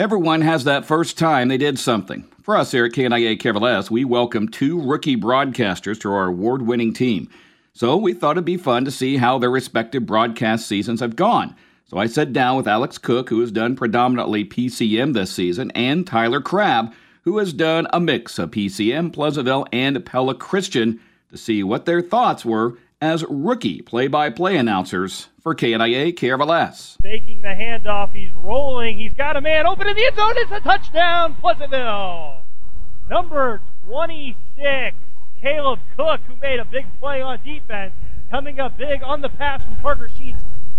Everyone has that first time they did something. For us here at KNIA KRLS, we welcome 2 rookie broadcasters to our award-winning team. So we thought it'd be fun to see how their respective broadcast seasons have gone. So I sat down with Alex Cook, who has done predominantly PCM this season, and Tyler Crabb, who has done a mix of PCM, Pleasantville, and Pella Christian, to see what their thoughts were as rookie play-by-play announcers for KNIA KRLS. Taking the handoff, he's rolling, he's got a man open in the end zone, it's a touchdown, Pleasantville! Number 26, Caleb Cook, who made a big play on defense, coming up big on the pass from Parker Sheets.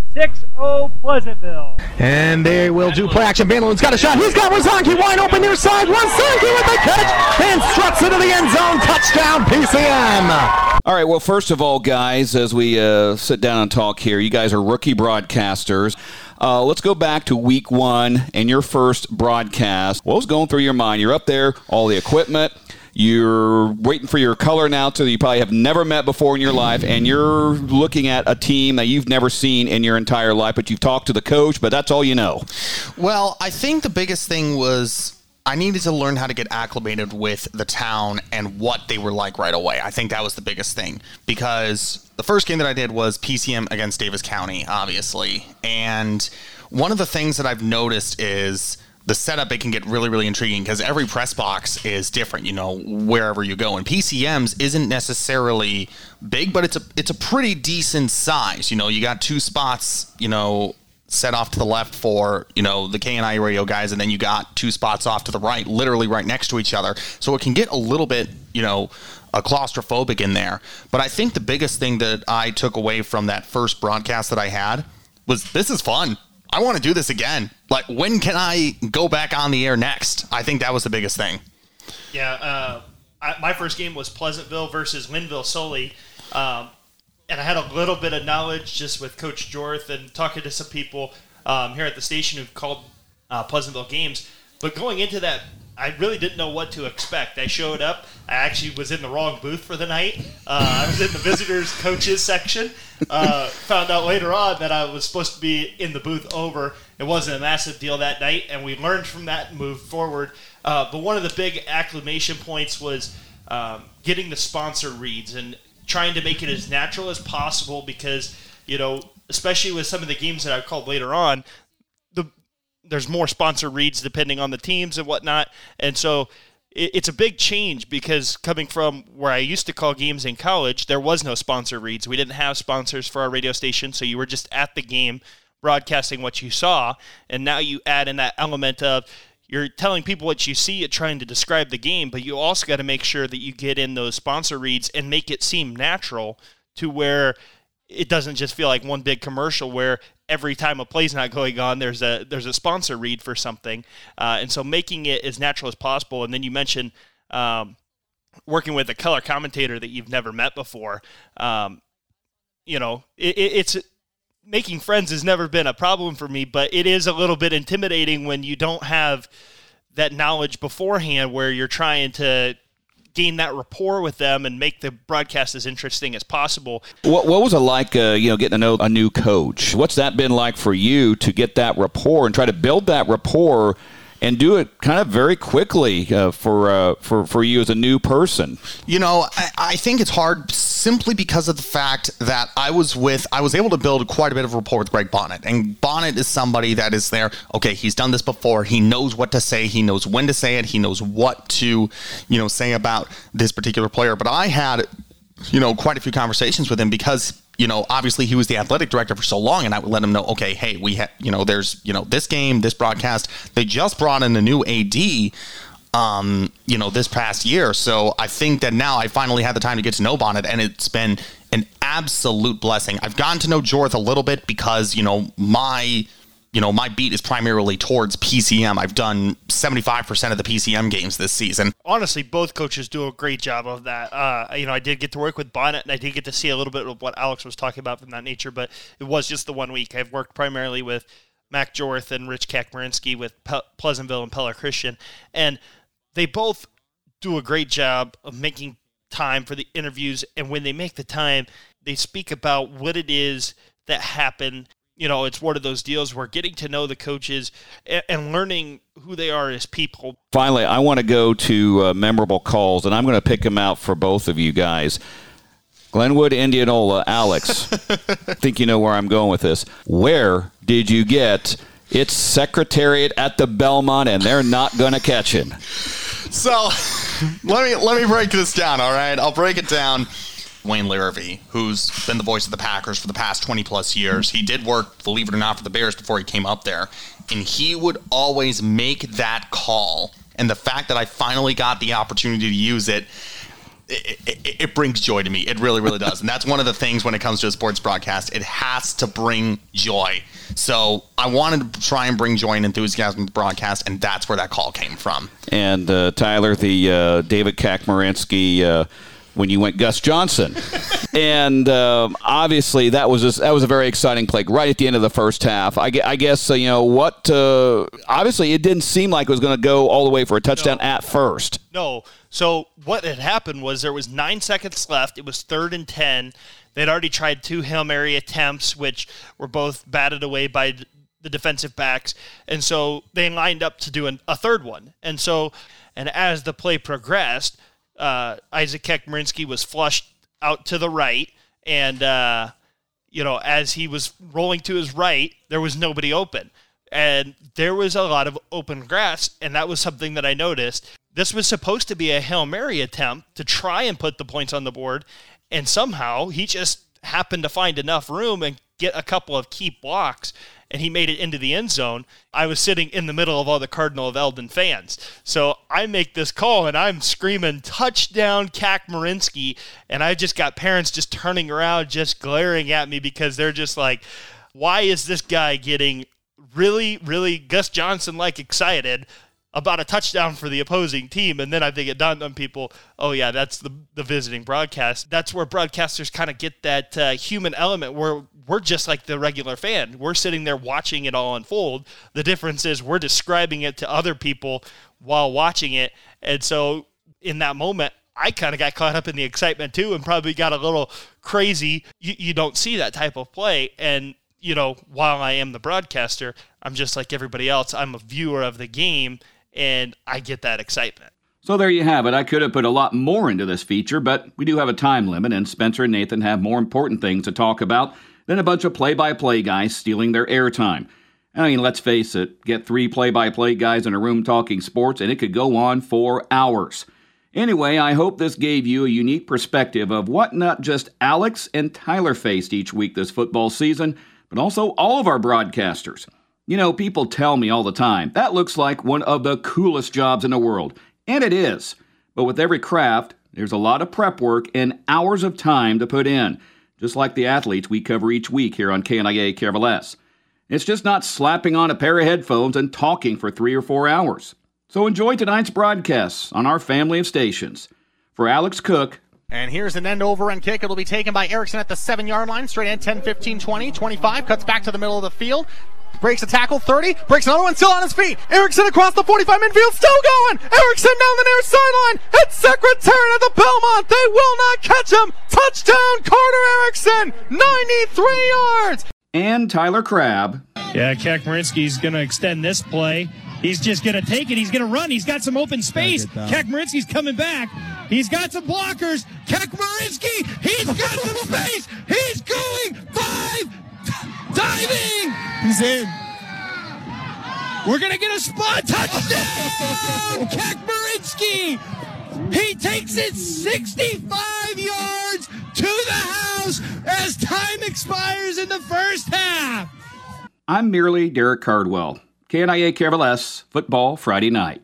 6-0 Pleasantville. And they will do play action. Vandelin's got a shot. He's got Wazonki wide open near side. Wazonki with the catch and struts into the end zone. Touchdown PCM. All right, well, first of all, guys, as we sit down and talk here, you guys are rookie broadcasters. Let's go back to week 1 and your first broadcast. What was going through your mind? You're up there, all the equipment. You're waiting for your color announcer that you probably have never met before in your life, and you're looking at a team that you've never seen in your entire life, but you've talked to the coach, but that's all you know. Well, I think the biggest thing was I needed to learn how to get acclimated with the town and what they were like right away. I think that was the biggest thing, because the first game that I did was PCM against Davis County, obviously, and one of the things that I've noticed is the setup, it can get really, really intriguing because every press box is different, wherever you go. And PCM's isn't necessarily big, but it's a pretty decent size. You got 2 spots, set off to the left for, the KNI radio guys, and then you got 2 spots off to the right, literally right next to each other. So it can get a little bit, claustrophobic in there. But I think the biggest thing that I took away from that first broadcast that I had was this is fun. I want to do this again. Like, when can I go back on the air next? I think that was the biggest thing. Yeah, my first game was Pleasantville versus Linville solely, and I had a little bit of knowledge just with Coach Jorth and talking to some people here at the station who've called Pleasantville games. But going into that, I really didn't know what to expect. I showed up. I actually was in the wrong booth for the night. I was in the visitors coaches section. Found out later on that I was supposed to be in the booth over. It wasn't a massive deal that night, and we learned from that and moved forward. But one of the big acclimation points was getting the sponsor reads and trying to make it as natural as possible because, especially with some of the games that I've called later on, there's more sponsor reads depending on the teams and whatnot. And so it's a big change because coming from where I used to call games in college, there was no sponsor reads. We didn't have sponsors for our radio station, so you were just at the game broadcasting what you saw. And now you add in that element of you're telling people what you see, you're trying to describe the game, but you also got to make sure that you get in those sponsor reads and make it seem natural to where it doesn't just feel like one big commercial where every time a play's not going on, there's a sponsor read for something. And so making it as natural as possible. And then you mentioned working with a color commentator that you've never met before. It's making friends has never been a problem for me, but it is a little bit intimidating when you don't have that knowledge beforehand where you're trying to gain that rapport with them and make the broadcast as interesting as possible. What was it like, getting to know a new coach? What's that been like for you to get that rapport and try to build that rapport and do it kind of very quickly for you as a new person? I think it's hard simply because of the fact that I was able to build quite a bit of rapport with Greg Bonnet. And Bonnet is somebody that is there. Okay, he's done this before. He knows what to say. He knows when to say it. He knows what to, say about this particular player. But I had, quite a few conversations with him because obviously he was the athletic director for so long, and I would let him know, okay, hey, we have, there's, this game, this broadcast, they just brought in a new AD, this past year. So I think that now I finally had the time to get to know Bonnet, and it's been an absolute blessing. I've gotten to know Jorth a little bit because, my beat is primarily towards PCM. I've done 75% of the PCM games this season. Honestly, both coaches do a great job of that. I did get to work with Bonnet, and I did get to see a little bit of what Alex was talking about from that nature, but it was just the 1 week. I've worked primarily with Mac Jorth and Rich Kakmarinsky with Pleasantville and Pella Christian, and they both do a great job of making time for the interviews, and when they make the time, they speak about what it is that happened it's one of those deals where getting to know the coaches and learning who they are as people. Finally, I want to go to memorable calls, and I'm going to pick them out for both of you guys. Glenwood, Indianola, Alex, I think you know where I'm going with this. Where did you get it's Secretariat at the Belmont, and they're not going to catch him? So let me break this down, all right? I'll break it down. Wayne Larrivee, who's been the voice of the Packers for the past 20-plus years. He did work, believe it or not, for the Bears before he came up there. And he would always make that call. And the fact that I finally got the opportunity to use it, it brings joy to me. It really, really does. And that's one of the things when it comes to a sports broadcast. It has to bring joy. So I wanted to try and bring joy and enthusiasm to the broadcast, and that's where that call came from. And Tyler, the David Kakmarinsky when you went Gus Johnson. And obviously that was a very exciting play right at the end of the first half. I guess, obviously it didn't seem like it was going to go all the way for a touchdown at first. No. So what had happened was there was 9 seconds left. It was 3rd and 10. They'd already tried 2 Hail Mary attempts, which were both batted away by the defensive backs. And so they lined up to do a third one. And as the play progressed, Isaac Kakmarinsky was flushed out to the right, and as he was rolling to his right, there was nobody open, and there was a lot of open grass, and that was something that I noticed. This was supposed to be a Hail Mary attempt to try and put the points on the board, and somehow he just happened to find enough room and get a couple of key blocks, and he made it into the end zone. I was sitting in the middle of all the Cardinal of Eldon fans. So I make this call, and I'm screaming, touchdown, Kakmarinsky, and I just got parents just turning around, just glaring at me because they're just like, why is this guy getting really, really Gus Johnson-like excited about a touchdown for the opposing team? And then I think it dawned on people, oh yeah, that's the visiting broadcast. That's where broadcasters kind of get that human element where we're just like the regular fan. We're sitting there watching it all unfold. The difference is we're describing it to other people while watching it. And so in that moment, I kind of got caught up in the excitement too and probably got a little crazy. You don't see that type of play. And, while I am the broadcaster, I'm just like everybody else. I'm a viewer of the game, and I get that excitement. So there you have it. I could have put a lot more into this feature, but we do have a time limit, and Spencer and Nathan have more important things to talk about than a bunch of play-by-play guys stealing their airtime. I mean, let's face it, get 3 play-by-play guys in a room talking sports, and it could go on for hours. Anyway, I hope this gave you a unique perspective of what not just Alex and Tyler faced each week this football season, but also all of our broadcasters. People tell me all the time, that looks like one of the coolest jobs in the world. And it is. But with every craft, there's a lot of prep work and hours of time to put in, just like the athletes we cover each week here on KNIA KRLS. It's just not slapping on a pair of headphones and talking for 3 or 4 hours. So enjoy tonight's broadcasts on our family of stations. For Alex Cook. And here's an end over end kick. It'll be taken by Erickson at the 7-yard line. Straight end 10, 15, 20, 25. Cuts back to the middle of the field. Breaks a tackle, 30. Breaks another one, still on his feet. Erickson across the 45 midfield, still going. Erickson down the near sideline. It's Secretariat at the Belmont. They will not catch him. Touchdown, Carter Erickson. 93 yards. And Tyler Crabb. Yeah, Kakmarinsky's going to extend this play. He's just going to take it. He's going to run. He's got some open space. Kakmarinsky's coming back. He's got some blockers. Kakmarinsky, he's got some space. He's going 5. Diving. He's in. We're going to get a spot touchdown. Kakmarinsky. He takes it 65 yards to the house as time expires in the first half. I'm merely Derek Cardwell. KNIA KRLS Football Friday Night.